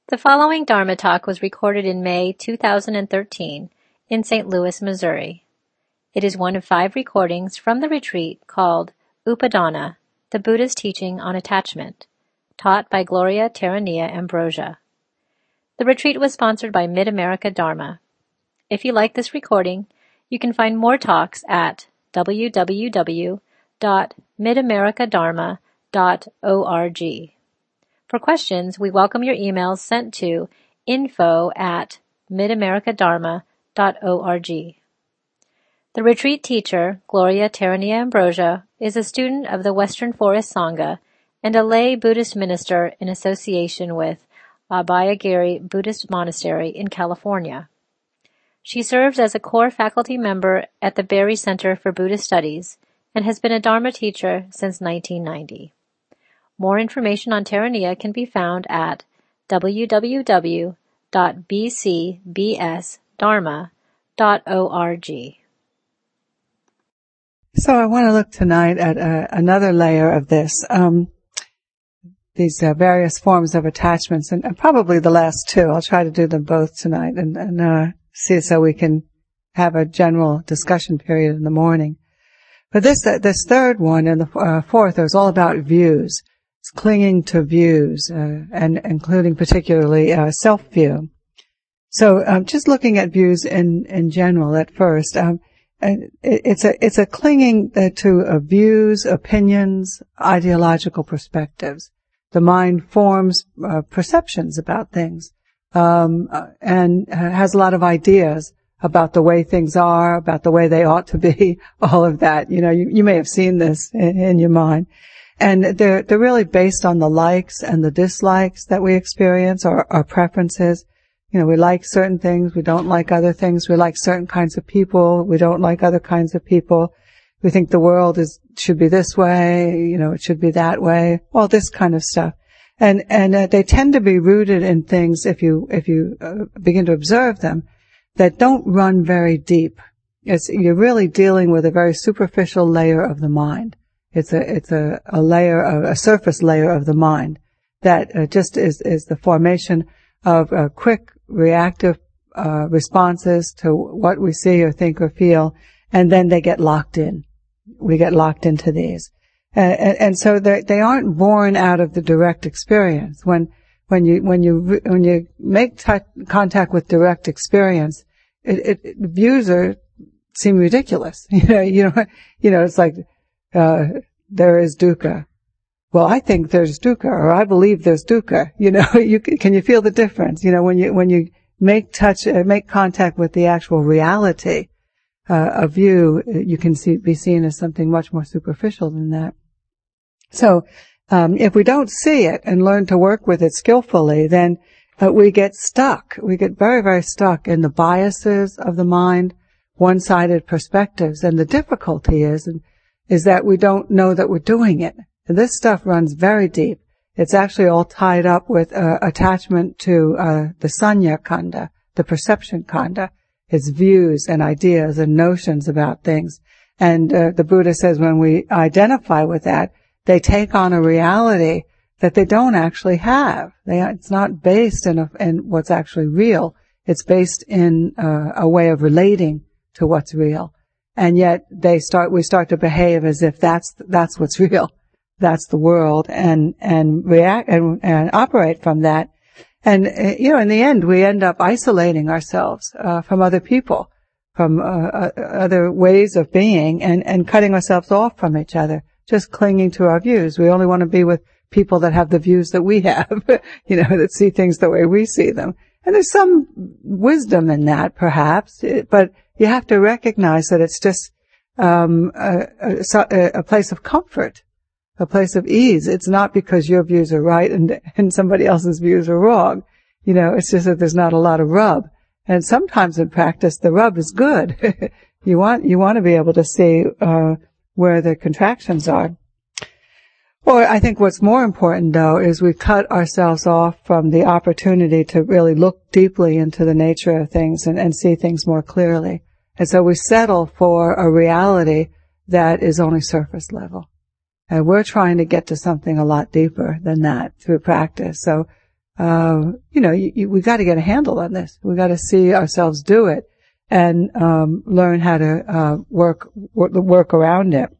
The following Dharma talk was recorded in May 2013 in St. Louis, Missouri. It is one of 5 recordings from the retreat called Upadana, the Buddha's Teaching on Attachment, taught by Gloria Terania Ambrosia. The retreat was sponsored by Mid-America Dharma. If you like this recording, you can find more talks at www.midamericadharma.org. For questions, we welcome your emails sent to info@midamericadharma.org. The retreat teacher, Gloria Terania Ambrosia, is a student of the Western Forest Sangha and a lay Buddhist minister in association with Abhayagiri Buddhist Monastery in California. She serves as a core faculty member at the Berry Center for Buddhist Studies and has been a Dharma teacher since 1990. More information on Terania can be found at www.bcbsdharma.org. So I want to look tonight at another layer of this, these various forms of attachments, and probably the last 2. I'll try to do them both tonight and see so we can have a general discussion period in the morning. But this third one and the fourth is all about views. It's clinging to views, and including particularly self-view. So just looking at views in general at first, it's a clinging to views, opinions, ideological perspectives. The mind forms perceptions about things, and has a lot of ideas about the way things are, about the way they ought to be, all of that. You know, you may have seen this in your mind. And they're really based on the likes and the dislikes that we experience, or our preferences. You know, we like certain things, we don't like other things. We like certain kinds of people, we don't like other kinds of people. We think the world should be this way, you know, it should be that way. All this kind of stuff. And they tend to be rooted in things, if you begin to observe them, that don't run very deep. You're really dealing with a very superficial layer of the mind. It's a layer of a surface layer of the mind that just is the formation of quick reactive responses to what we see or think or feel, and then they get locked in. We get locked into these, and so they aren't born out of the direct experience. When you make contact with direct experience, views seem ridiculous. You know, it's like. There is dukkha. Well, I think there's dukkha, or I believe there's dukkha. You know, can you feel the difference? You know, when you make contact with the actual reality of you, you can be seen as something much more superficial than that. So, if we don't see it and learn to work with it skillfully, then we get stuck. We get very, very stuck in the biases of the mind, one-sided perspectives, and the difficulty is that we don't know that we're doing it. And this stuff runs very deep. It's actually all tied up with attachment to the sanya khanda, the perception khanda, its views and ideas and notions about things. And the Buddha says when we identify with that, they take on a reality that they don't actually have. It's not based in what's actually real. It's based in a way of relating to what's real. And yet we start to behave as if that's what's real. That's the world, and react and operate from that. And, in the end, we end up isolating ourselves, from other people, from, other ways of being, and cutting ourselves off from each other, just clinging to our views. We only want to be with people that have the views that we have, that see things the way we see them. And there's some wisdom in that, perhaps, but you have to recognize that it's just a place of comfort, a place of ease. It's not because your views are right and somebody else's views are wrong. It's just that there's not a lot of rub. And sometimes in practice, the rub is good. You want to be able to see where the contractions are. Or I think what's more important, though, is we cut ourselves off from the opportunity to really look deeply into the nature of things and see things more clearly. And so we settle for a reality that is only surface level. And we're trying to get to something a lot deeper than that through practice. So we got to get a handle on this. We got to see ourselves do it and learn how to work around it.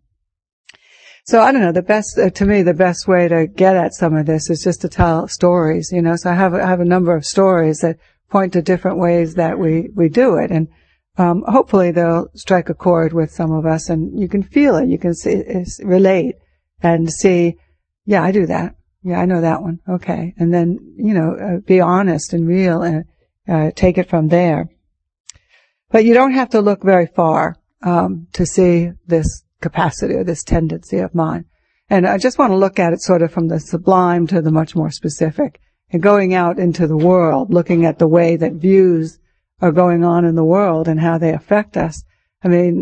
So I don't know. To me, the best way to get at some of this is just to tell stories. So I have a number of stories that point to different ways that we do it, and hopefully they'll strike a chord with some of us, and you can feel it. You can relate and see, yeah, I do that. Yeah, I know that one. Okay. And then, be honest and real and take it from there. But you don't have to look very far to see this capacity or this tendency of mine. And I just want to look at it sort of from the sublime to the much more specific, and going out into the world, looking at the way that views are going on in the world and how they affect us. I mean,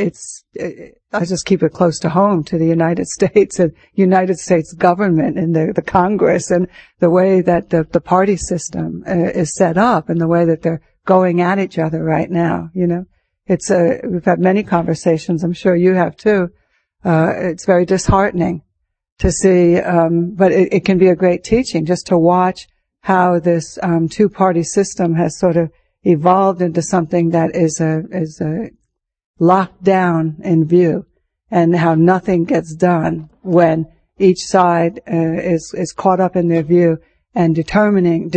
I just keep it close to home to the United States and United States government and the Congress and the way that the party system is set up and the way that they're going at each other right now. We've had many conversations. I'm sure you have too. It's very disheartening to see, but it can be a great teaching just to watch how this two-party system has sort of evolved into something that is locked down in view, and how nothing gets done when each side is caught up in their view and determined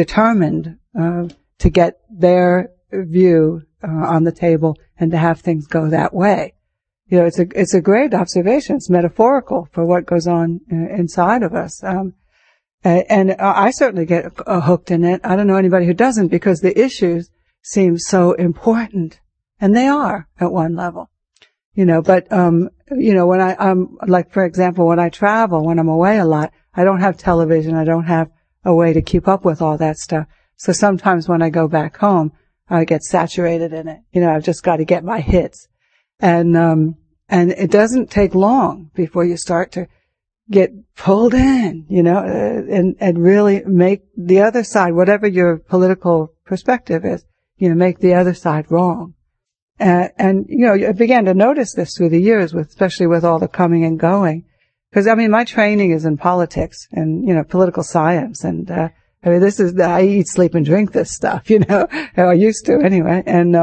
to get their view on the table and to have things go that way. It's a great observation. It's metaphorical for what goes on inside of us. And I certainly get hooked in it. I don't know anybody who doesn't, because the issues seem so important, and they are at one level. But when I'm like, for example, when I travel, when I'm away a lot, I don't have television. I don't have a way to keep up with all that stuff. So sometimes when I go back home, I get saturated in it. I've just got to get my hits. And it doesn't take long before you start to get pulled in, and really make the other side, whatever your political perspective is, make the other side wrong. I began to notice this through the years, especially with all the coming and going. Because, my training is in politics and, political science. And, I eat, sleep, and drink this stuff, I used to anyway.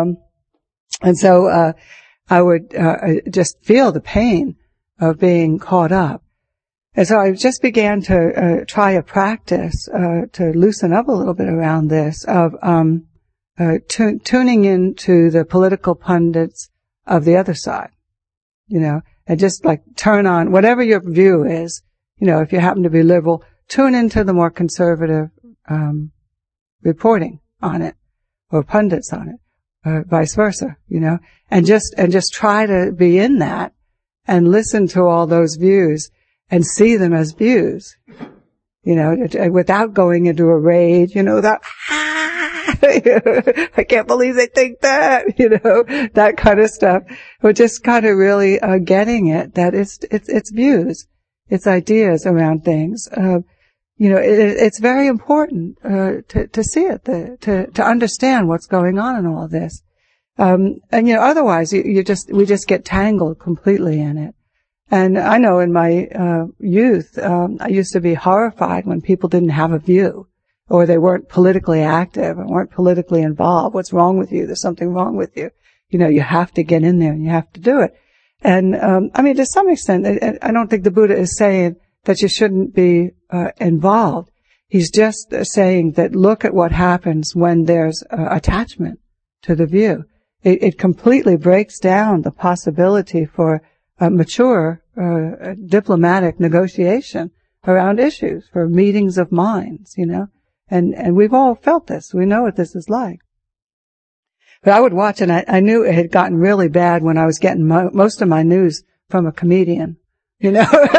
And so, I would, just feel the pain of being caught up. And so I just began to, try a practice, to loosen up a little bit around this of, tuning into the political pundits of the other side, and just like turn on whatever your view is. If you happen to be liberal, tune into the more conservative, reporting on it or pundits on it, vice versa, and just try to be in that and listen to all those views and see them as views, without going into a rage, that, I can't believe they think that, that kind of stuff. But just kind of really, getting it, that it's views, it's ideas around things. It's very important, to see it, to understand what's going on in all of this. Otherwise we just get tangled completely in it. And I know in my, youth, I used to be horrified when people didn't have a view, or they weren't politically active and weren't politically involved. What's wrong with you? There's something wrong with you. You have to get in there and you have to do it. And, to some extent, I don't think the Buddha is saying that you shouldn't be, involved. He's just saying that look at what happens when there's attachment to the view. It completely breaks down the possibility for a mature, diplomatic negotiation around issues, for meetings of minds, And we've all felt this. We know what this is like. But I would watch, and I knew it had gotten really bad when I was getting most of my news from a comedian. I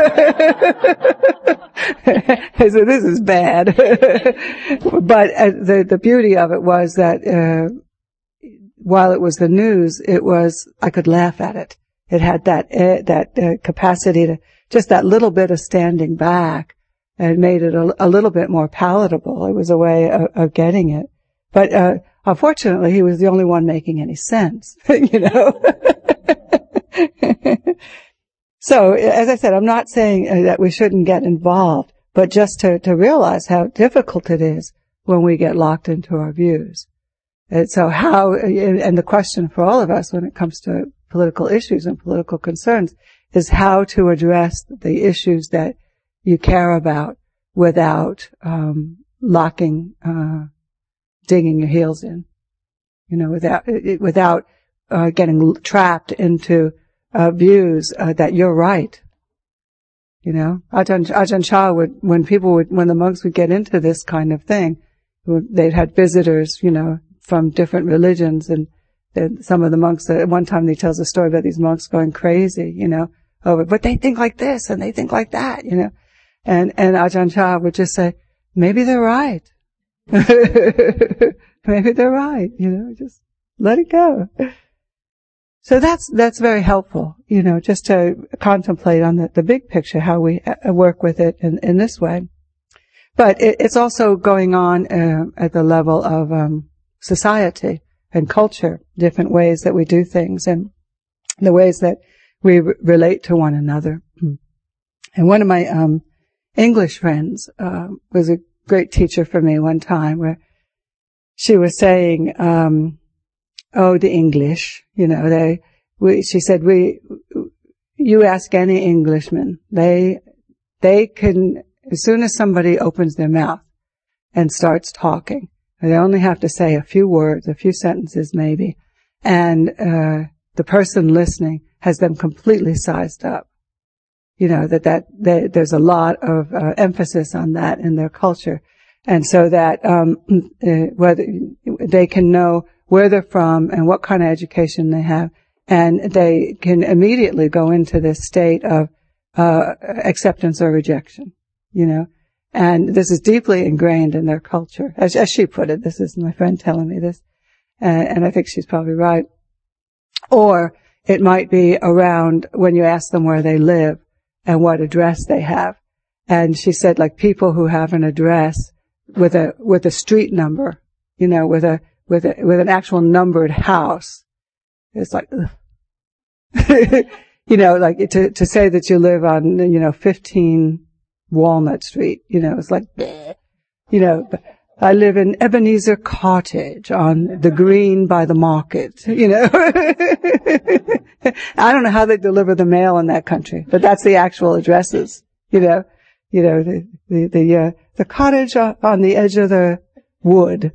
said, this is bad. But the beauty of it was that while it was the news, I could laugh at it. It had that capacity to just that little bit of standing back. And made it a little bit more palatable. It was a way of getting it. But, unfortunately, he was the only one making any sense, So, as I said, I'm not saying that we shouldn't get involved, but just to realize how difficult it is when we get locked into our views. And so and the question for all of us when it comes to political issues and political concerns is how to address the issues that you care about without, digging your heels in. Without getting trapped into, views, that you're right. Ajahn Chah when the monks would get into this kind of thing, they'd had visitors, from different religions, and then some of the monks, at one time he tells a story about these monks going crazy, but they think like this and they think like that, and Ajahn Chah would just say, maybe they're right. Maybe they're right, just let it go. So that's very helpful, just to contemplate on the big picture, how we work with it in this way. But it's also going on at the level of society and culture, different ways that we do things and the ways that we relate to one another. And one of my English friends was a great teacher for me one time, where she was saying, the English, she said, you ask any Englishman, they can, as soon as somebody opens their mouth and starts talking, they only have to say a few words, a few sentences maybe, and the person listening has them completely sized up. There's a lot of emphasis on that in their culture. And so that whether they can know where they're from and what kind of education they have, and they can immediately go into this state of acceptance or rejection, and this is deeply ingrained in their culture. As she put it, this is my friend telling me this, and I think she's probably right. Or it might be around when you ask them where they live and what address they have. And she said, like, people who have an address with a street number, with an actual numbered house, it's like, like to say that you live on, 15 Walnut Street, it's like, I live in Ebenezer Cottage on the green by the market, I don't know how they deliver the mail in that country, but that's the actual addresses, the cottage on the edge of the wood.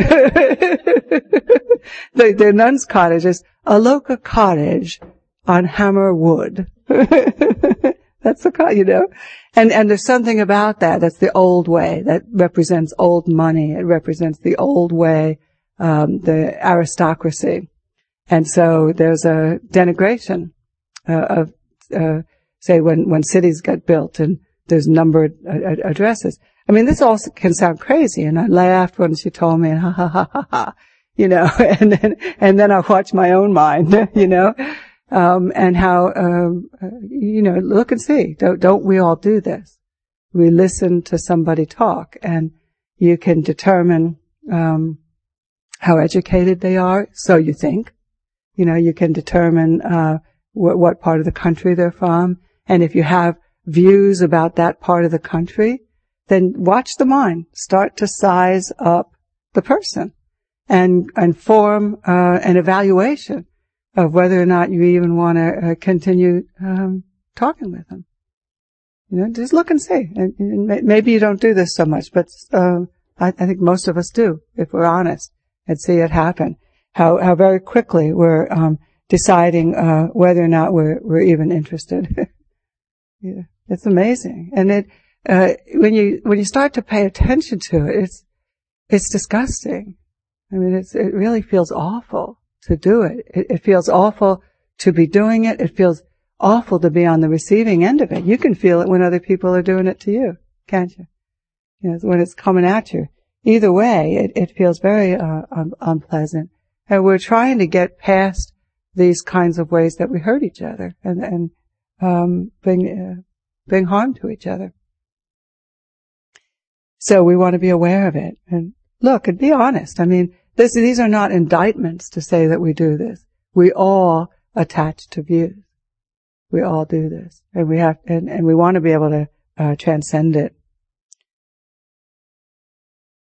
The nun's cottage is Aloka Cottage on Hammer Wood. That's the and there's something about that. That's the old way. That represents old money. It represents the old way, the aristocracy. And so there's a denigration of say when cities get built and there's numbered addresses. I mean, this all can sound crazy, and I laughed when she told me, and ha ha ha ha ha, and then I watch my own mind, and how, look and see. Don't we all do this? We listen to somebody talk, and you can determine, how educated they are, so you think. You can determine, what part of the country they're from, and if you have views about that part of the country, then watch the mind. Start to size up the person and form an evaluation of whether or not you even want to continue talking with them. Just look and see. And maybe you don't do this so much, but I think most of us do, if we're honest, and see it happen. How very quickly we're deciding whether or not we're even interested. Yeah, it's amazing. And when you start to pay attention to it, it's disgusting. I mean, it really feels awful to do it. It feels awful to be doing it. It feels awful to be on the receiving end of it. You can feel it when other people are doing it to you, can't you? When it's coming at you. Either way, it feels very unpleasant. And we're trying to get past these kinds of ways that we hurt each other and bring harm to each other. So we want to be aware of it and look and be honest. I mean, these are not indictments to say that we do this. We all attach to views. We all do this, and we want to be able to transcend it.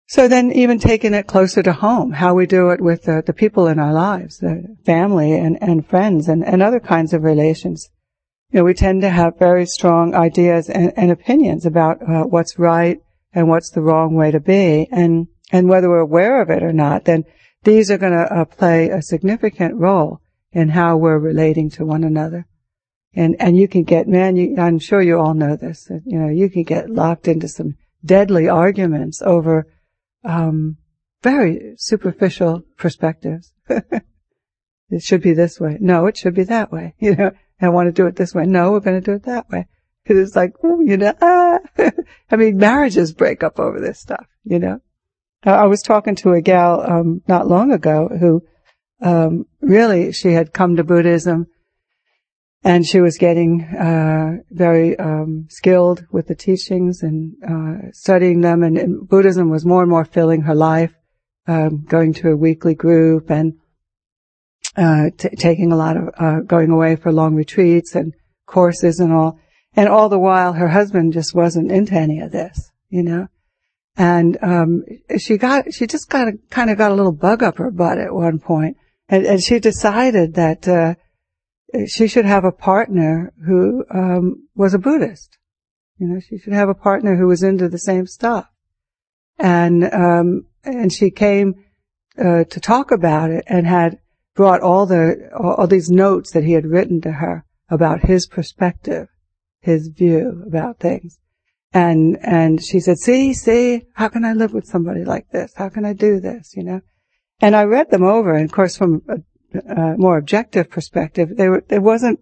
So then even taking it closer to home, how we do it with the people in our lives, the family and friends and other kinds of relations. We tend to have very strong ideas and opinions about what's right and what's the wrong way to be. And whether we're aware of it or not, then these are going to play a significant role in how we're relating to one another. And you can get, I'm sure you all know this, you can get locked into some deadly arguments over very superficial perspectives. It should be this way. No, it should be that way. I want to do it this way. No, we're going to do it that way. It's like, I mean, marriages break up over this stuff, I was talking to a gal, not long ago who, really, she had come to Buddhism and she was getting, very, skilled with the teachings and, studying them, and Buddhism was more and more filling her life, going to a weekly group and, taking a lot of, going away for long retreats and courses and all the while her husband just wasn't into any of this, and, she just kind of got a little bug up her butt at one point, and she decided that, she should have a partner who, was a Buddhist. She should have a partner who was into the same stuff. And she came, to talk about it and had brought all these notes that he had written to her about his perspective, his view about things. And she said, see, how can I live with somebody like this? How can I do this? And I read them over, and of course from a more objective perspective, it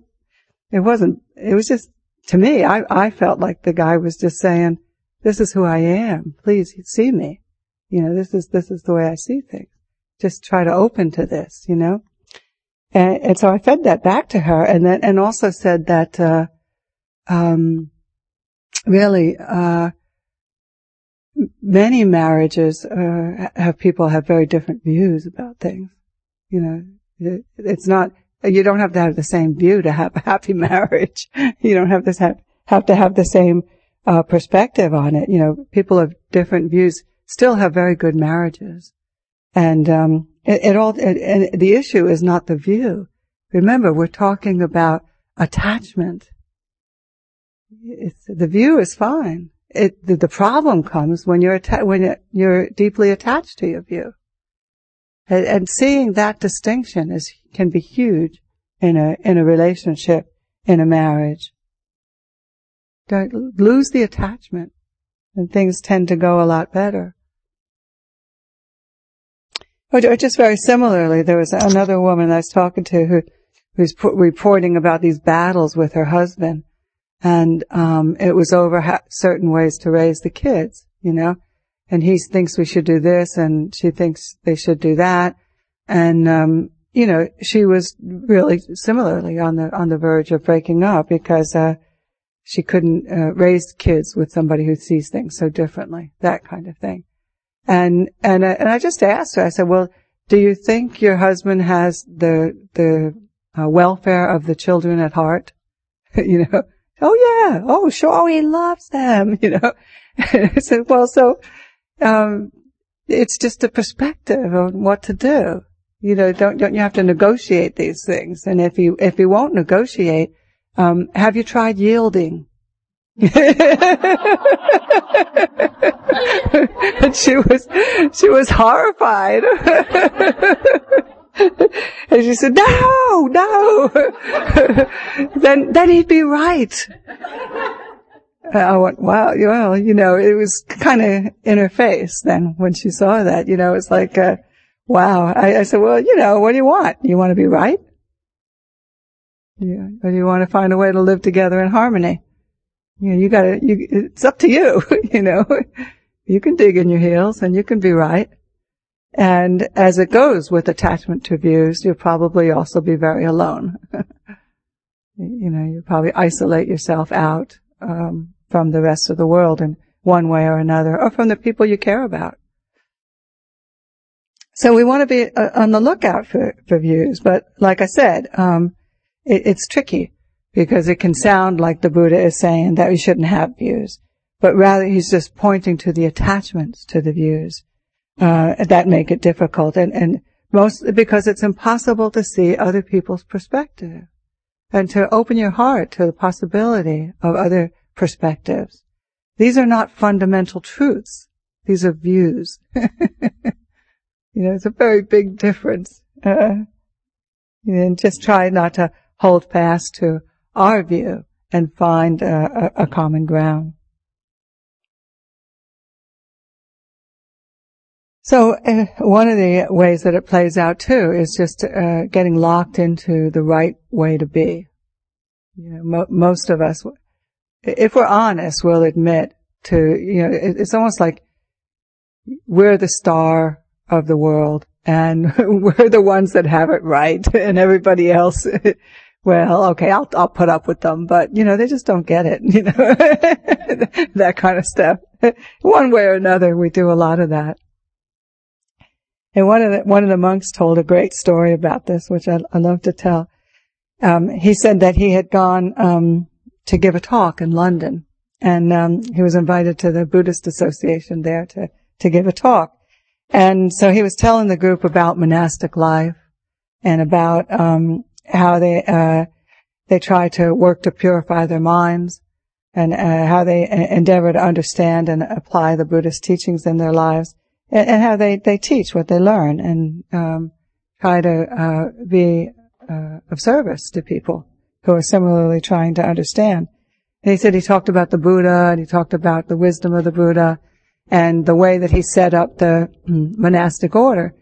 was just, to me, I felt like the guy was just saying, this is who I am. Please see me. This is the way I see things. Just try to open to this, And so I fed that back to her, and also said that, really, many marriages, people have very different views about things. It's not, you don't have to have the same view to have a happy marriage. You don't have to have the same, perspective on it. People of different views still have very good marriages. And, and the issue is not the view. Remember, we're talking about attachment. The view is fine. The problem comes when you're deeply attached to your view. And seeing that distinction can be huge in a relationship, in a marriage. Don't lose the attachment, and things tend to go a lot better. Or just very similarly, there was another woman I was talking to who's reporting about these battles with her husband, and it was over certain ways to raise the kids, and he thinks we should do this, and she thinks they should do that, and she was really similarly on the verge of breaking up because she couldn't raise kids with somebody who sees things so differently, that kind of thing. And I just asked her, I said, well, do you think your husband has the welfare of the children at heart? Oh yeah, oh sure, oh, he loves them, I said, well, so, it's just a perspective on what to do. Don't you have to negotiate these things? And if you won't negotiate, have you tried yielding? And she was horrified. And she said, no. Then he'd be right. I went, wow, well, it was kind of in her face then when she saw that, it's like, wow. I said, well, what do you want? You want to be right? Yeah. Or do you want to find a way to live together in harmony? It's up to you, You can dig in your heels and you can be right. And as it goes with attachment to views, you'll probably also be very alone. You'll probably isolate yourself out, from the rest of the world in one way or another, or from the people you care about. So we want to be on the lookout for views, but like I said, it's tricky because it can sound like the Buddha is saying that we shouldn't have views, but rather he's just pointing to the attachments to the views that make it difficult. And most, because it's impossible to see other people's perspective and to open your heart to the possibility of other perspectives. These are not fundamental truths. These are views. It's a very big difference. And just try not to hold fast to our view and find a common ground. So one of the ways that it plays out too is just getting locked into the right way to be. Most of us, if we're honest, will admit to, it's almost like we're the star of the world and we're the ones that have it right, and everybody else, well, okay, I'll put up with them, but they just don't get it, that kind of stuff. One way or another, we do a lot of that. And one of the monks told a great story about this, which I love to tell. He said that he had gone to give a talk in London, and he was invited to the Buddhist Association there to give a talk. And so he was telling the group about monastic life and about how they try to work to purify their minds, and how they endeavor to understand and apply the Buddhist teachings in their lives. And how they teach what they learn and try to be of service to people who are similarly trying to understand. And he said he talked about the Buddha, and he talked about the wisdom of the Buddha, and the way that he set up the monastic order,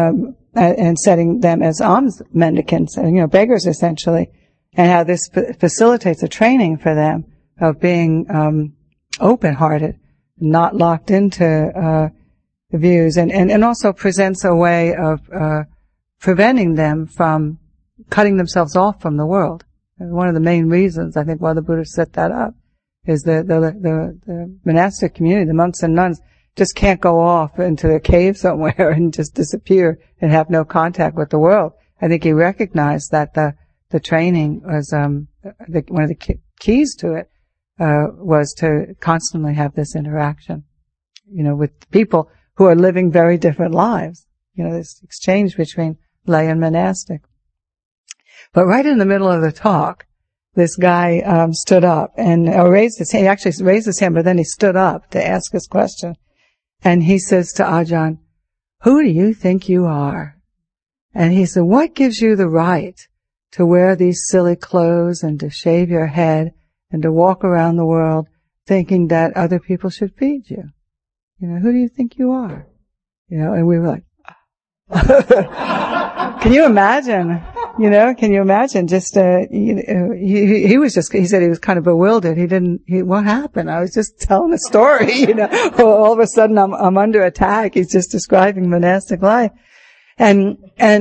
and setting them as alms mendicants, beggars essentially, and how this facilitates a training for them of being open-hearted, not locked into views, and also presents a way of preventing them from cutting themselves off from the world. And one of the main reasons, I think, why the Buddha set that up is the monastic community, the monks and nuns, just can't go off into a cave somewhere and just disappear and have no contact with the world. I think he recognized that the training was one of the keys to it was to constantly have this interaction, with people who are living very different lives. This exchange between lay and monastic. But right in the middle of the talk, this guy stood up and raised his hand. He actually raised his hand, but then he stood up to ask his question. And he says to Ajahn, "Who do you think you are?" And he said, "What gives you the right to wear these silly clothes and to shave your head and to walk around the world thinking that other people should feed you? Who do you think you are?" And we were like, can you imagine? Can you imagine? Just, he was just, he said he was kind of bewildered. What happened? I was just telling a story, all of a sudden I'm under attack. He's just describing monastic life. And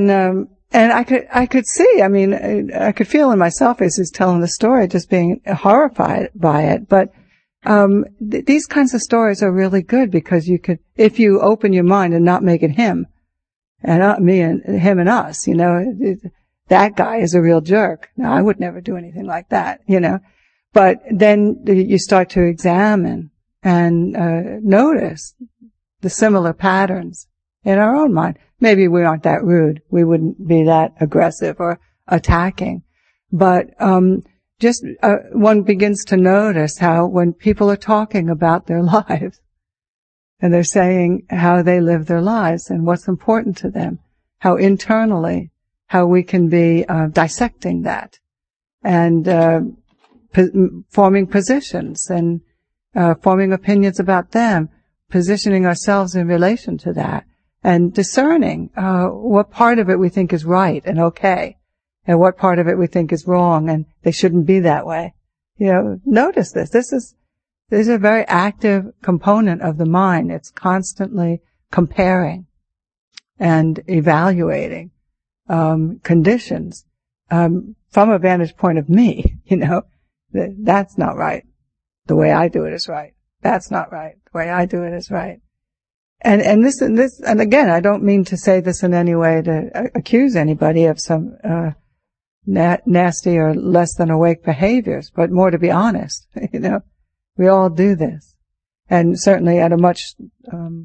I could see, I could feel in myself as he's telling the story, just being horrified by it. But these kinds of stories are really good because if you open your mind and not make it him and not me and him and us, that guy is a real jerk. Now, I would never do anything like that, But then you start to examine and notice the similar patterns in our own mind. Maybe we aren't that rude. We wouldn't be that aggressive or attacking. But one begins to notice how when people are talking about their lives and they're saying how they live their lives and what's important to them, how internally, how we can be dissecting that and forming positions and forming opinions about them, positioning ourselves in relation to that, and discerning what part of it we think is right and okay, and what part of it we think is wrong and they shouldn't be that way. Notice this. This is a very active component of the mind. It's constantly comparing and evaluating conditions from a vantage point of me. That's not right. The way I do it is right. That's not right. The way I do it is right. And this, and again, I don't mean to say this in any way to accuse anybody of some nasty or less than awake behaviors, but more to be honest. We all do this, and certainly at a much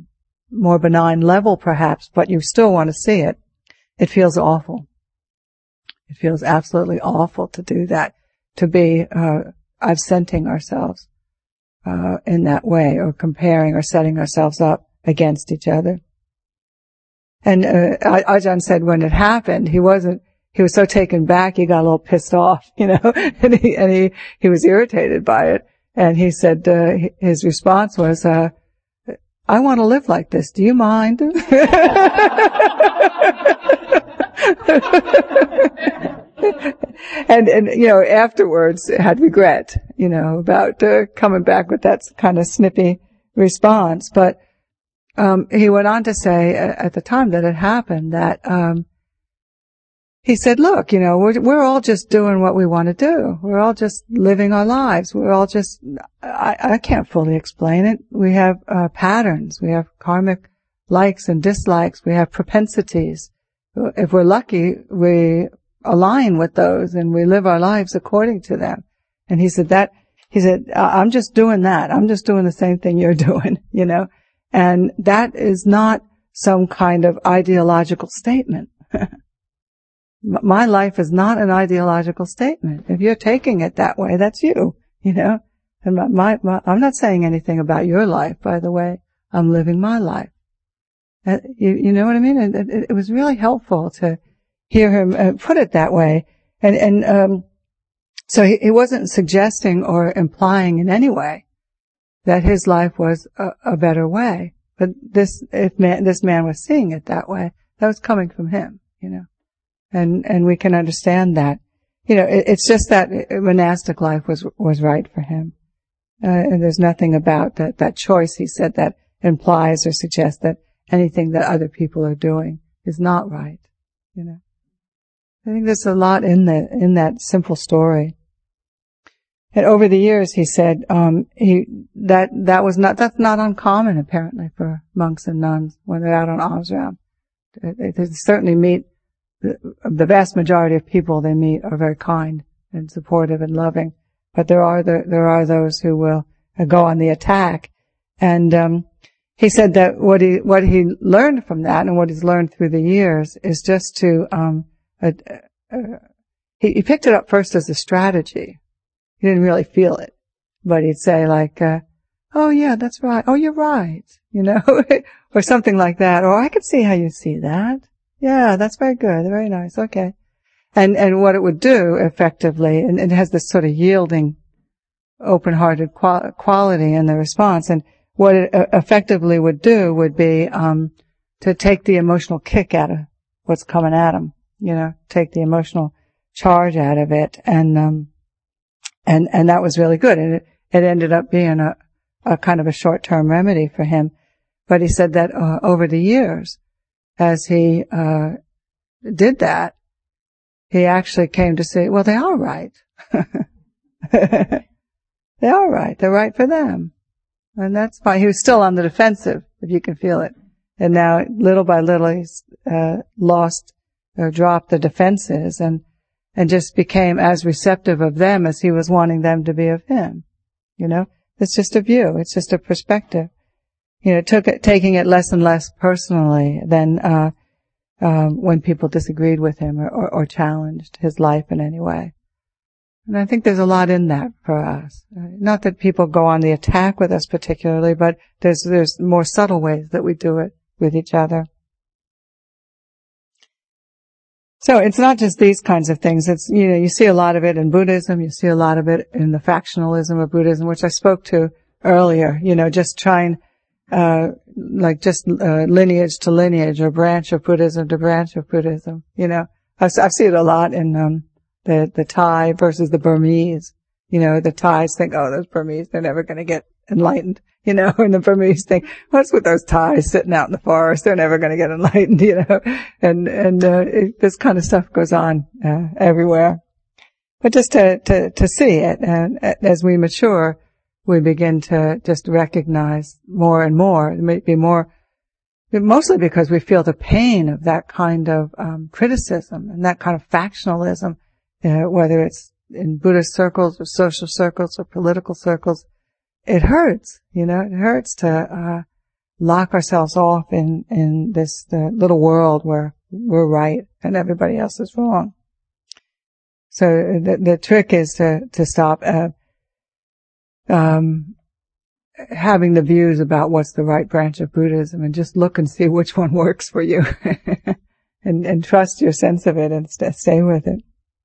more benign level perhaps, but you still want to see it, it feels awful. It feels absolutely awful to do that, to be absenting ourselves in that way, or comparing or setting ourselves up against each other. And Ajahn said when it happened, he was so taken back, he got a little pissed off, and he was irritated by it. And he said, his response was, I want to live like this. Do you mind? and afterwards had regret, about coming back with that kind of snippy response. But he went on to say at the time that it happened that he said, look, we're all just doing what we want to do. We're all just living our lives. We're all just, I can't fully explain it. We have patterns. We have karmic likes and dislikes. We have propensities. If we're lucky, we align with those and we live our lives according to them. And he said, I'm just doing that. I'm just doing the same thing you're doing, And that is not some kind of ideological statement. My life is not an ideological statement. If you're taking it that way, that's you, And I'm not saying anything about your life, by the way. I'm living my life. You know what I mean? It was really helpful to hear him put it that way. So he wasn't suggesting or implying in any way that his life was a better way. But this man was seeing it that way. That was coming from him, And we can understand that. It's just that monastic life was right for him. And there's nothing about that choice, he said, that implies or suggests that anything that other people are doing is not right, I think there's a lot in that simple story. And over the years, he said, that's not uncommon apparently for monks and nuns when they're out on alms round. They certainly meet, the vast majority of people they meet are very kind and supportive and loving. But there are those who will go on the attack. And, he said that what he learned from that and what he's learned through the years is just to, he picked it up first as a strategy. He didn't really feel it, but he'd say like, oh yeah, that's right. Oh, you're right. Or something like that. Or I could see how you see that. Yeah, that's very good. Very nice. Okay. And what it would do effectively, and it has this sort of yielding, open-hearted quality in the response. And what it effectively would do would be, to take the emotional kick out of what's coming at him, take the emotional charge out of it. And that was really good. And it ended up being a kind of a short-term remedy for him. But he said that, over the years, as he, did that, he actually came to say, well, they are right. They are right. They're right for them. And that's fine. He was still on the defensive, if you can feel it. And now, little by little, he's lost or dropped the defenses and just became as receptive of them as he was wanting them to be of him. It's just a view. It's just a perspective. Taking it less and less personally than when people disagreed with him or challenged his life in any way. And I think there's a lot in that for us. Not that people go on the attack with us particularly, but there's more subtle ways that we do it with each other. So it's not just these kinds of things. It's, you see a lot of it in Buddhism. You see a lot of it in the factionalism of Buddhism, which I spoke to earlier. Just trying, lineage to lineage or branch of Buddhism to branch of Buddhism. I've seen it a lot in, the Thai versus the Burmese. The Thais think, oh, those Burmese, they're never going to get enlightened. And the Burmese think, what's with those Thais sitting out in the forest? They're never going to get enlightened, and this kind of stuff goes on, everywhere. But just to see it, and as we mature, we begin to just recognize more and more. It may be more, mostly because we feel the pain of that kind of, criticism and that kind of factionalism, whether it's in Buddhist circles or social circles or political circles. It hurts, it hurts to, lock ourselves off in this little world where we're right and everybody else is wrong. So the trick is to stop having the views about what's the right branch of Buddhism and just look and see which one works for you and trust your sense of it and stay with it.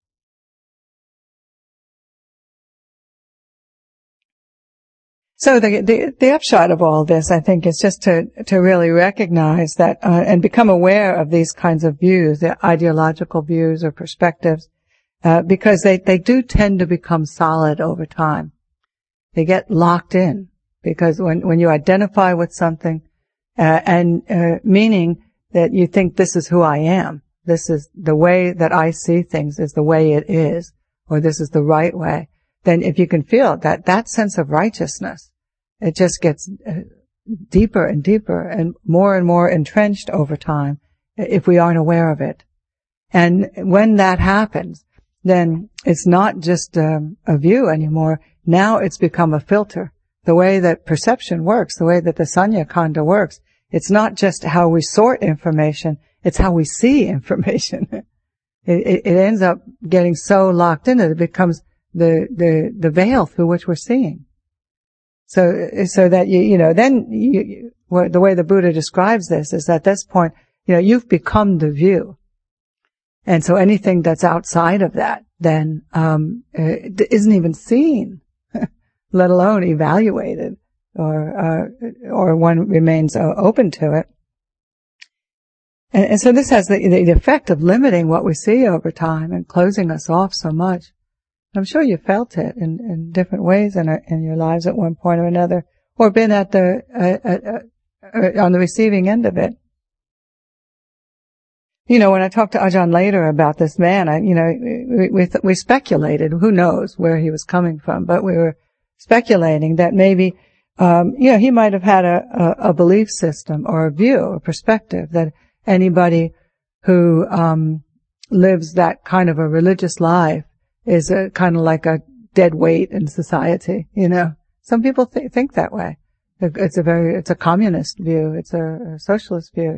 So the upshot of all this, I think, is just to really recognize that, and become aware of these kinds of views, the ideological views or perspectives, because they do tend to become solid over time. They get locked in, because when you identify with something, meaning that you think this is who I am, this is the way that I see things is the way it is, or this is the right way, then if you can feel that sense of righteousness, it just gets deeper and deeper and more entrenched over time if we aren't aware of it. And when that happens, then it's not just a view anymore. Now it's become a filter. The way that perception works, the way that the Sanya Khanda works, it's not just how we sort information, it's how we see information. It ends up getting so locked in that it becomes the veil through which we're seeing. So that the way the Buddha describes this is at this point, you've become the view. And so anything that's outside of that then, isn't even seen, let alone evaluated, or one remains open to it. And so this has the effect of limiting what we see over time and closing us off so much. I'm sure you felt it in different ways in your lives at one point or another, or been on the receiving end of it. When I talked to Ajahn later about this man, we speculated, who knows where he was coming from, but we were speculating that maybe, he might have had a belief system or a view or perspective that anybody who, lives that kind of a religious life is kind of like a dead weight in society, Some people think that way. It's a communist view. It's a socialist view,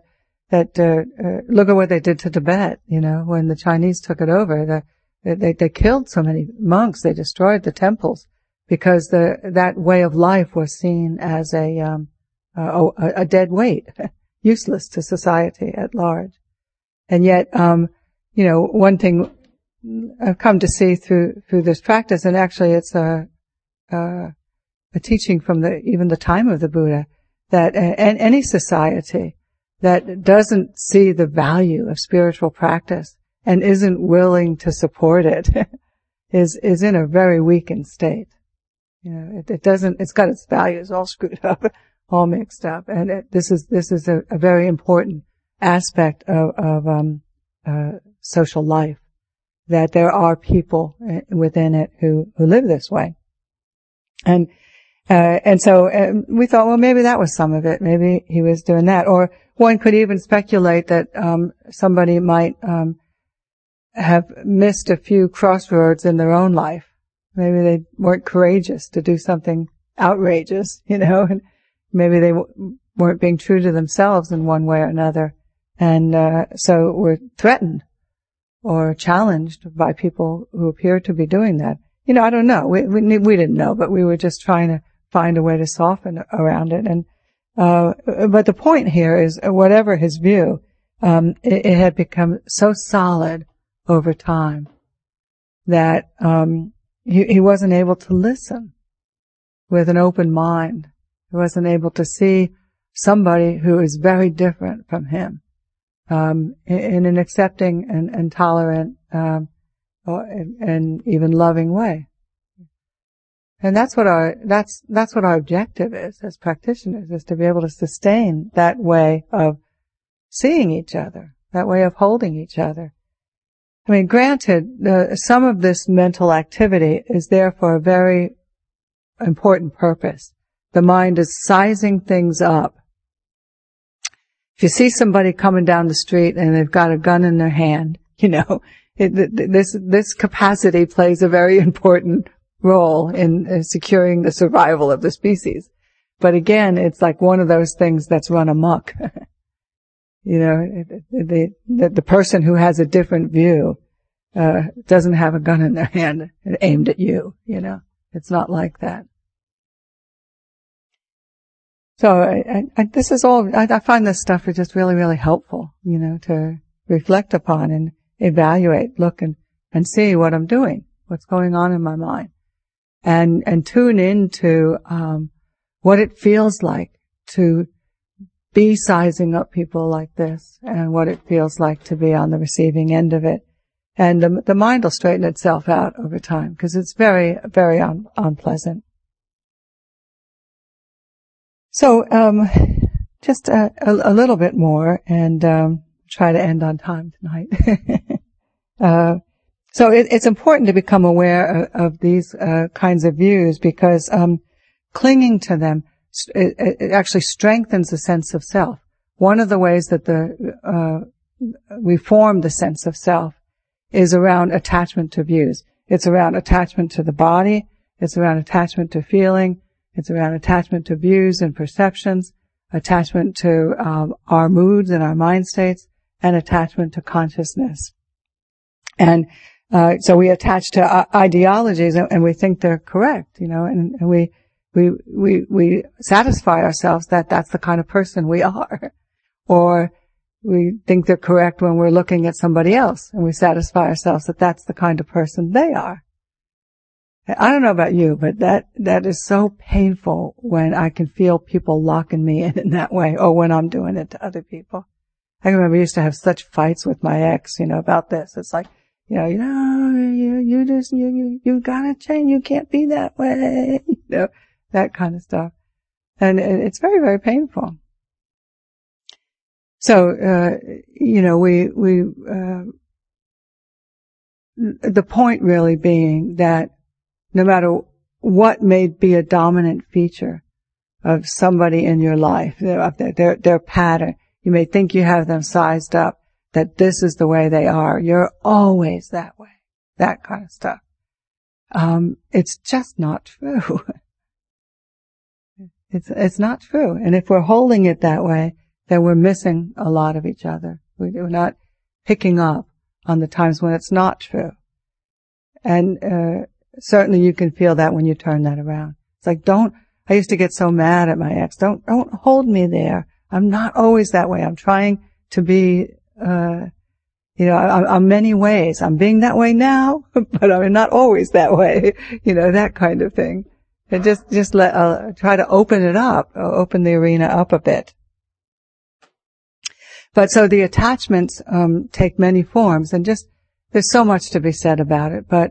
look at what they did to Tibet, when the Chinese took it over. They killed so many monks. They destroyed the temples because that way of life was seen as a dead weight, useless to society at large. And yet, one thing I've come to see through this practice, and actually it's a teaching from even the time of the Buddha, that any society that doesn't see the value of spiritual practice and isn't willing to support it is in a very weakened state. It's got its values all screwed up, all mixed up, and this is a very important aspect of social life, that there are people within it who live this way. And so we thought, well, maybe that was some of it. Maybe he was doing that. Or one could even speculate that somebody might have missed a few crossroads in their own life. Maybe they weren't courageous to do something outrageous, and maybe they weren't being true to themselves in one way or another. And so were threatened or challenged by people who appear to be doing that. I don't know. We didn't know, but we were just trying to find a way to soften around it. And but the point here is, whatever his view, it had become so solid over time that he wasn't able to listen with an open mind. He wasn't able to see somebody who is very different from him in an accepting and tolerant and even loving way. And that's what our objective is as practitioners, is to be able to sustain that way of seeing each other, that way of holding each other. I mean, granted, some of this mental activity is there for a very important purpose. The mind is sizing things up. If you see somebody coming down the street and they've got a gun in their hand, this capacity plays a very important role in securing the survival of the species. But again, it's like one of those things that's run amok. The person who has a different view, doesn't have a gun in their hand aimed at you, It's not like that. So this is all, I find this stuff is just really, really helpful, to reflect upon and evaluate, look and see what I'm doing, what's going on in my mind, and tune into, what it feels like to be sizing up people like this, and what it feels like to be on the receiving end of it. And the mind will straighten itself out over time, because it's very, very unpleasant. So, just a little bit more, and try to end on time tonight. So it's important to become aware of these kinds of views, because clinging to them, it actually strengthens the sense of self. One of the ways that we form the sense of self is around attachment to views. It's around attachment to the body. It's around attachment to feeling. It's around attachment to views and perceptions, attachment to our moods and our mind states, and attachment to consciousness. And so we attach to ideologies, and we think they're correct, and we satisfy ourselves that that's the kind of person we are. Or we think they're correct when we're looking at somebody else, and we satisfy ourselves that that's the kind of person they are. I don't know about you, but that is so painful when I can feel people locking me in that way, or when I'm doing it to other people. I remember I used to have such fights with my ex, about this. It's like, you gotta change, you can't be that way, that kind of stuff. And it's very, very painful. So, the point really being that no matter what may be a dominant feature of somebody in your life, their pattern, you may think you have them sized up, that this is the way they are. You're always that way. That kind of stuff. It's just not true. It's not true. And if we're holding it that way, then we're missing a lot of each other. We're not picking up on the times when it's not true. And certainly you can feel that when you turn that around. It's like, I used to get so mad at my ex. Don't hold me there. I'm not always that way. I'm trying to be, I'm many ways. I'm being that way now, but I'm not always that way. That kind of thing. And just try to open it up, open the arena up a bit. But so the attachments, take many forms, and there's so much to be said about it, but,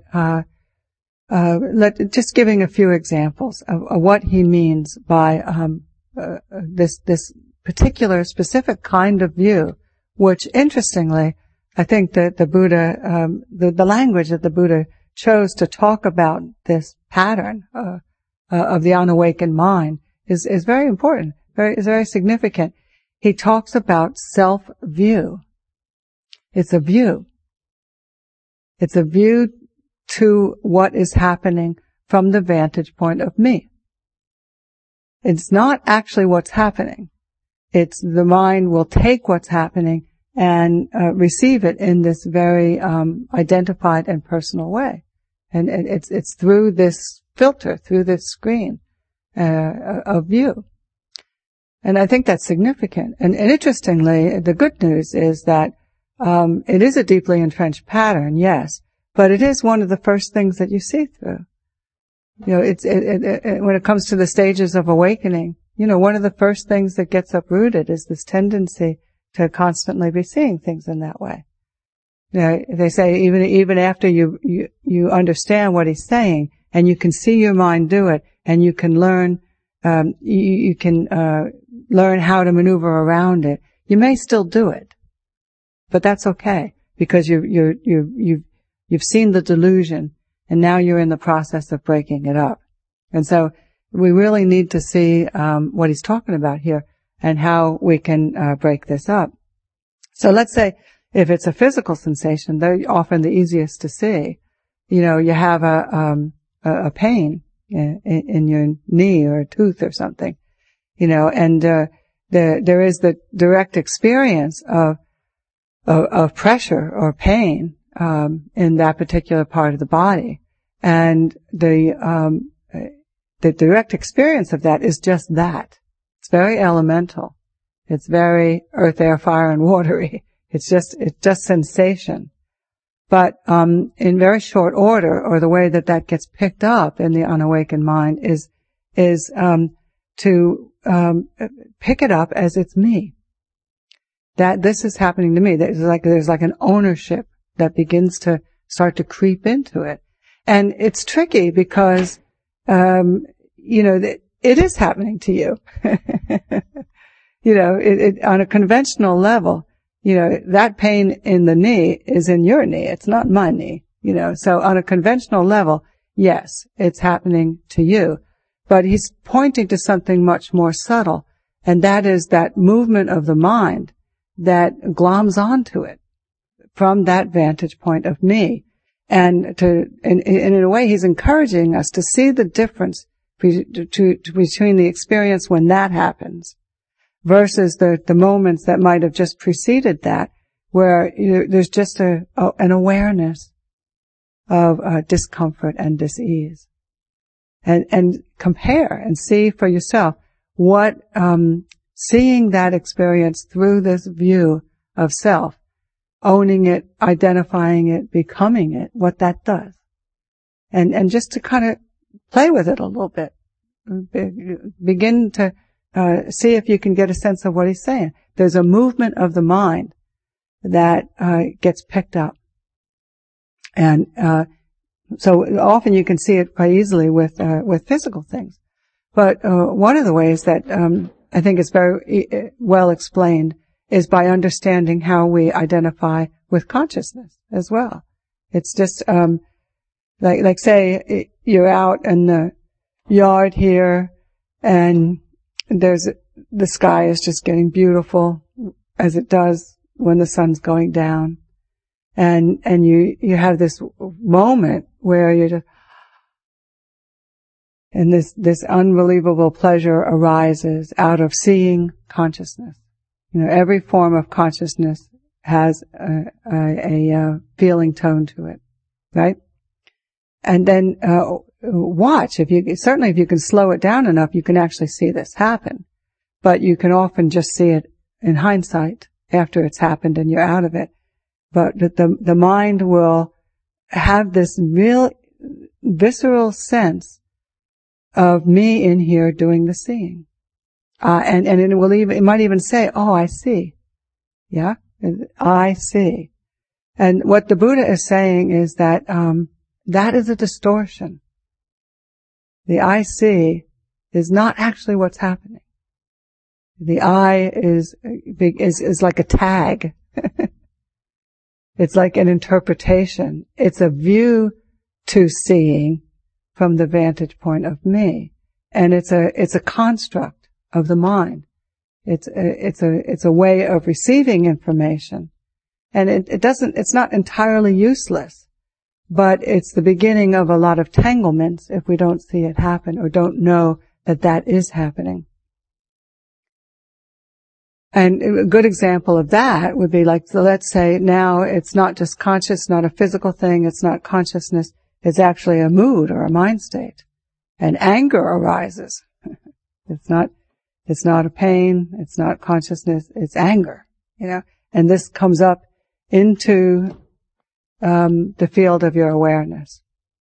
just giving a few examples of what he means by, this particular specific kind of view, which interestingly, I think that the Buddha, the language that the Buddha chose to talk about this pattern, of the unawakened mind is very important, is very significant. He talks about self-view. It's a view. It's a view to what is happening from the vantage point of me. It's not actually what's happening. It's the mind will take what's happening and receive it in this very identified and personal way. And it's through this filter, through this screen of view. And I think that's significant. And interestingly, the good news is that it is a deeply entrenched pattern, yes, but it is one of the first things that you see through. When it comes to the stages of awakening, one of the first things that gets uprooted is this tendency to constantly be seeing things in that way. They say even after you understand what he's saying, and you can see your mind do it, and you can learn, you can learn how to maneuver around it. You may still do it, but that's okay, because you've seen the delusion, and now you're in the process of breaking it up. And so we really need to see what he's talking about here and how we can break this up. So let's say if it's a physical sensation, they're often the easiest to see. You have a pain in your knee or a tooth or something. and there is the direct experience of pressure or pain in that particular part of the body, and the direct experience of that is just that. It's very elemental. It's very earth, air, fire, and watery. It's just sensation. But in very short order, or the way that gets picked up in the unawakened mind is to pick it up as it's me. That this is happening to me. There's like an ownership that begins to start to creep into it. And it's tricky because, it is happening to you. On a conventional level, that pain in the knee is in your knee. It's not my knee, So on a conventional level, yes, it's happening to you. But he's pointing to something much more subtle, and that is that movement of the mind that gloms onto it from that vantage point of me. And in a way, he's encouraging us to see the difference between the experience when that happens versus the moments that might have just preceded that, where there's just an awareness of discomfort and dis-ease. And compare and see for yourself what seeing that experience through this view of self, owning it, identifying it, becoming it, what that does. And just to kind of play with it a little bit. Begin to see if you can get a sense of what he's saying. There's a movement of the mind that gets picked up. And so often you can see it quite easily with physical things. But one of the ways that I think is very well explained is by understanding how we identify with consciousness as well. It's just like say you're out in the yard here, and the sky is just getting beautiful as it does when the sun's going down, and you have this moment where you're just, and this unbelievable pleasure arises out of seeing consciousness. Every form of consciousness has a feeling tone to it, right? And then watch. If you can slow it down enough, you can actually see this happen. But you can often just see it in hindsight after it's happened and you're out of it. But the mind will have this real visceral sense of me in here doing the seeing. And it might even say, oh, I see. Yeah? I see. And what the Buddha is saying is that, that is a distortion. The I see is not actually what's happening. The I is like a tag. It's like an interpretation. It's a view to seeing from the vantage point of me. And it's a construct of the mind. It's a way of receiving information. And it's not entirely useless, but it's the beginning of a lot of tanglements if we don't see it happen or don't know that is happening. And a good example of that would be like, so let's say now it's not just conscious, not a physical thing, it's not consciousness, it's actually a mood or a mind state. And anger arises. It's not a pain, it's not consciousness, it's anger, and this comes up into the field of your awareness.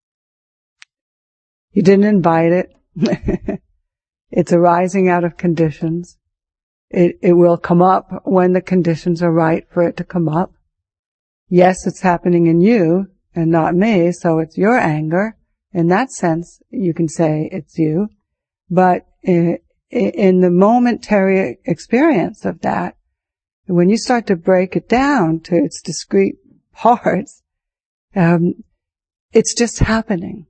You didn't invite it. It's arising out of conditions. It will come up when the conditions are right for it to come up. Yes, it's happening in you and not me, so it's your anger. In that sense, you can say it's you. But in the momentary experience of that, when you start to break it down to its discrete parts, it's just happening.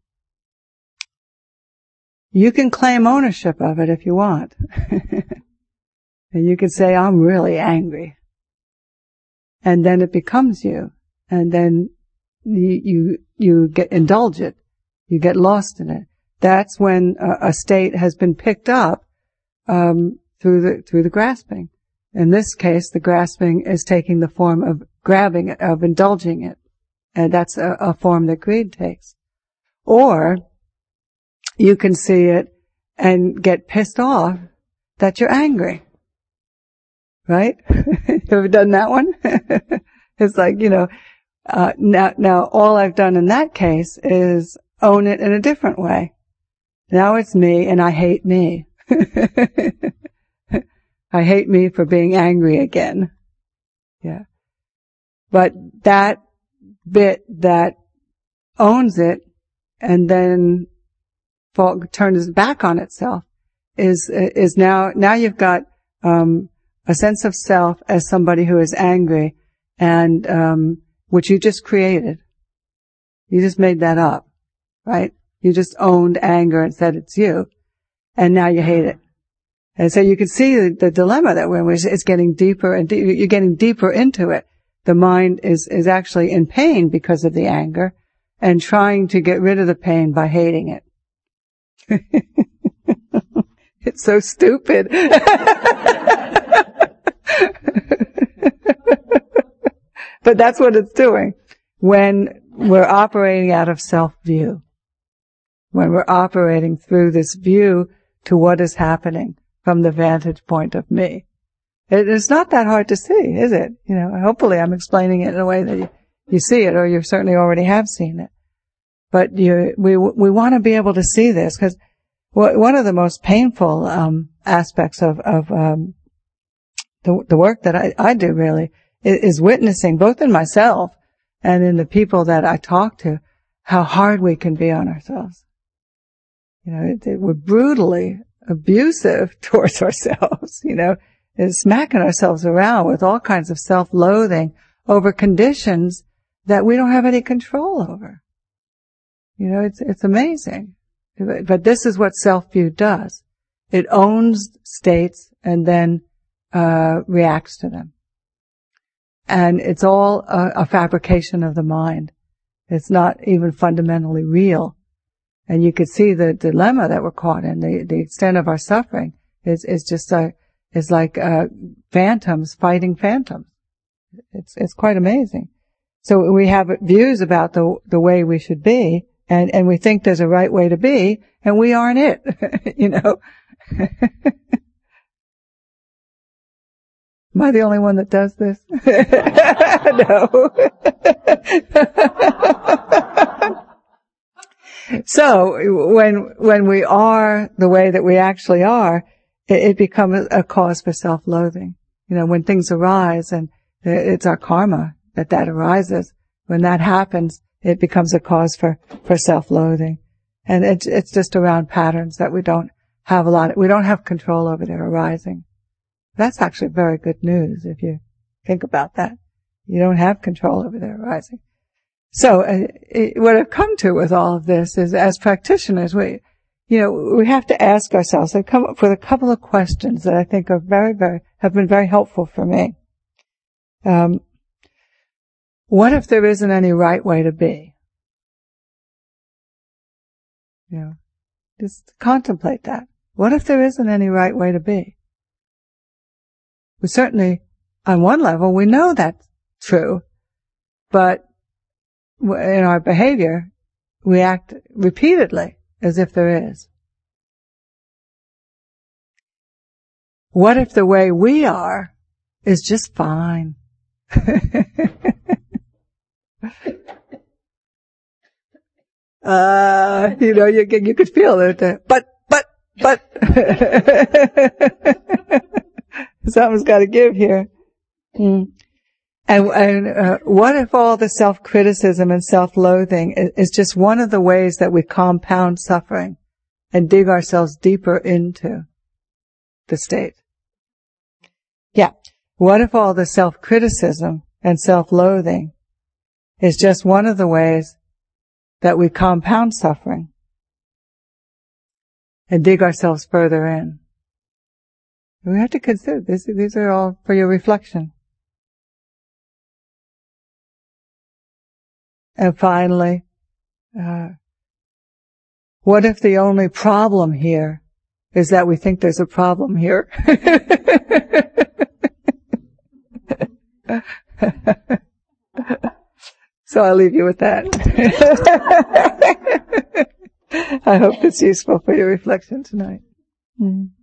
You can claim ownership of it if you want. And you can say, I'm really angry. And then it becomes you. And then you indulge it. You get lost in it. That's when a state has been picked up through the grasping. In this case, the grasping is taking the form of grabbing it, of indulging it. And that's a form that greed takes. Or you can see it and get pissed off that you're angry. Right? You ever done that one? It's like, now all I've done in that case is own it in a different way. Now it's me and I hate me. I hate me for being angry again. Yeah. But that bit that owns it and then turns back on itself is now you've got, a sense of self as somebody who is angry and, which you just created. You just made that up, right? You just owned anger and said it's you. And now you hate it. And so you can see the dilemma that we're in, which is getting deeper and you're getting deeper into it. The mind is actually in pain because of the anger and trying to get rid of the pain by hating it. It's so stupid. But that's what it's doing when we're operating out of self-view. When we're operating through this view to what is happening from the vantage point of me. It's not that hard to see, is it? Hopefully I'm explaining it in a way that you see it, or you certainly already have seen it. But we want to be able to see this, because one of the most painful aspects of the work that I do really is witnessing, both in myself and in the people that I talk to, how hard we can be on ourselves. We're brutally abusive towards ourselves, and smacking ourselves around with all kinds of self-loathing over conditions that we don't have any control over. It's amazing. But this is what self-view does. It owns states and then reacts to them. And it's all a fabrication of the mind. It's not even fundamentally real. And you could see the dilemma that we're caught in. The extent of our suffering is just like phantoms fighting phantoms. It's quite amazing. So we have views about the way we should be, and we think there's a right way to be, and we aren't it. Am I the only one that does this? No. So when we are the way that we actually are, it becomes a cause for self-loathing. When things arise, and it's our karma that arises, when that happens, it becomes a cause for self-loathing. And it's just around patterns that we don't have control over their arising. That's actually very good news if you think about that. You don't have control over their arising. So, what I've come to with all of this is, as practitioners, we have to ask ourselves, I've come up with a couple of questions that I think are have been very helpful for me. What if there isn't any right way to be? Just contemplate that. What if there isn't any right way to be? We certainly, on one level, we know that's true, but in our behavior, we act repeatedly as if there is. What if the way we are is just fine? You could feel it, but. Something's got to give here. And what if all the self-criticism and self-loathing is just one of the ways that we compound suffering and dig ourselves deeper into the state? Yeah. What if all the self-criticism and self-loathing is just one of the ways that we compound suffering and dig ourselves further in? We have to consider this. These are all for your reflection. And finally, what if the only problem here is that we think there's a problem here. So I'll leave you with that. I hope it's useful for your reflection tonight.